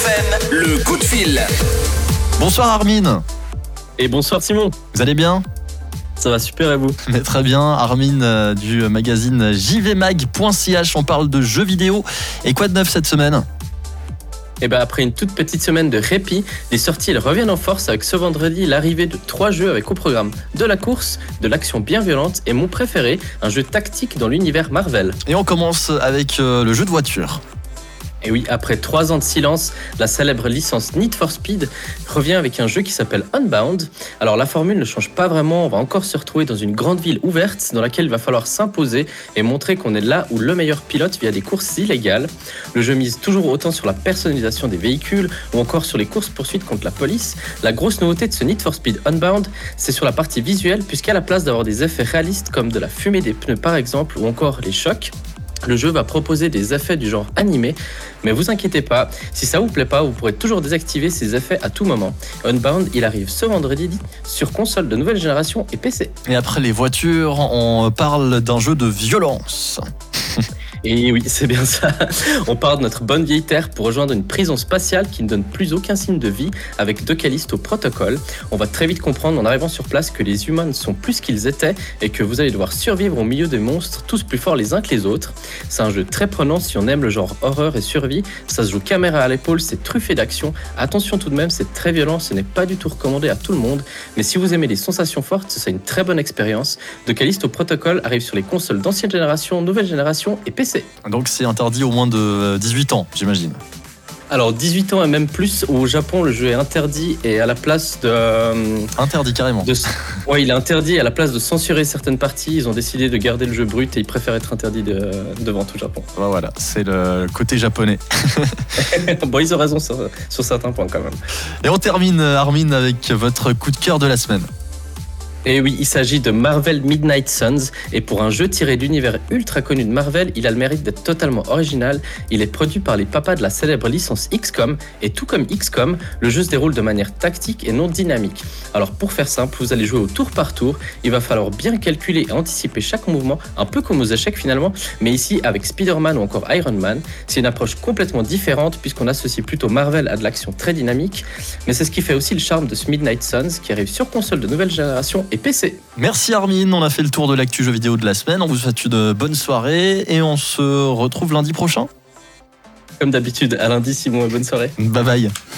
FM, le coup de fil. Bonsoir Armin. Et bonsoir Simon. Vous allez bien ? Ça va super et vous ? Mais très bien, Armin du magazine jvmag.ch, on parle de jeux vidéo. Et quoi de neuf cette semaine ? Et après une toute petite semaine de répit, les sorties elles reviennent en force avec ce vendredi l'arrivée de 3 jeux avec au programme de la course, de l'action bien violente et mon préféré, un jeu tactique dans l'univers Marvel. Et on commence avec le jeu de voiture. Et oui, après 3 ans de silence, la célèbre licence Need for Speed revient avec un jeu qui s'appelle Unbound. Alors la formule ne change pas vraiment, on va encore se retrouver dans une grande ville ouverte dans laquelle il va falloir s'imposer et montrer qu'on est là où le meilleur pilote via des courses illégales. Le jeu mise toujours autant sur la personnalisation des véhicules ou encore sur les courses-poursuites contre la police. La grosse nouveauté de ce Need for Speed Unbound, c'est sur la partie visuelle, puisqu'à la place d'avoir des effets réalistes comme de la fumée des pneus par exemple ou encore les chocs, le jeu va proposer des effets du genre animé, mais vous inquiétez pas, si ça vous plaît pas, vous pourrez toujours désactiver ces effets à tout moment. Unbound, il arrive ce vendredi sur console de nouvelle génération et PC. Et après les voitures, on parle d'un jeu de violence. Et oui, c'est bien ça. On part de notre bonne vieille Terre pour rejoindre une prison spatiale qui ne donne plus aucun signe de vie avec 2 Callisto Protocol. On va très vite comprendre en arrivant sur place que les humains ne sont plus ce qu'ils étaient et que vous allez devoir survivre au milieu des monstres, tous plus forts les uns que les autres. C'est un jeu très prenant si on aime le genre horreur et survie. Ça se joue caméra à l'épaule, c'est truffé d'action. Attention tout de même, c'est très violent, ce n'est pas du tout recommandé à tout le monde. Mais si vous aimez les sensations fortes, c'est une très bonne expérience. 2 Callisto Protocol arrive sur les consoles d'ancienne génération, nouvelle génération et PC. Donc c'est interdit au moins de 18 ans, j'imagine. Alors 18 ans et même plus, au Japon le jeu est interdit et à la place de... Interdit carrément. Ouais, il est interdit, à la place de censurer certaines parties, ils ont décidé de garder le jeu brut et ils préfèrent être interdits de vente au Japon. Voilà, c'est le côté japonais. Bon, ils ont raison sur certains points quand même. Et on termine Armin avec votre coup de cœur de la semaine. Et oui, il s'agit de Marvel Midnight Suns, et pour un jeu tiré d'univers ultra connu de Marvel, il a le mérite d'être totalement original. Il est produit par les papas de la célèbre licence XCOM, et tout comme XCOM, le jeu se déroule de manière tactique et non dynamique. Alors pour faire simple, vous allez jouer au tour par tour, il va falloir bien calculer et anticiper chaque mouvement, un peu comme aux échecs finalement, mais ici avec Spider-Man ou encore Iron Man. C'est une approche complètement différente puisqu'on associe plutôt Marvel à de l'action très dynamique, mais c'est ce qui fait aussi le charme de ce Midnight Suns qui arrive sur console de nouvelle génération et PC. Merci Armin, on a fait le tour de l'actu jeux vidéo de la semaine. On vous souhaite une bonne soirée et on se retrouve lundi prochain. Comme d'habitude, à lundi Simon et bonne soirée. Bye bye.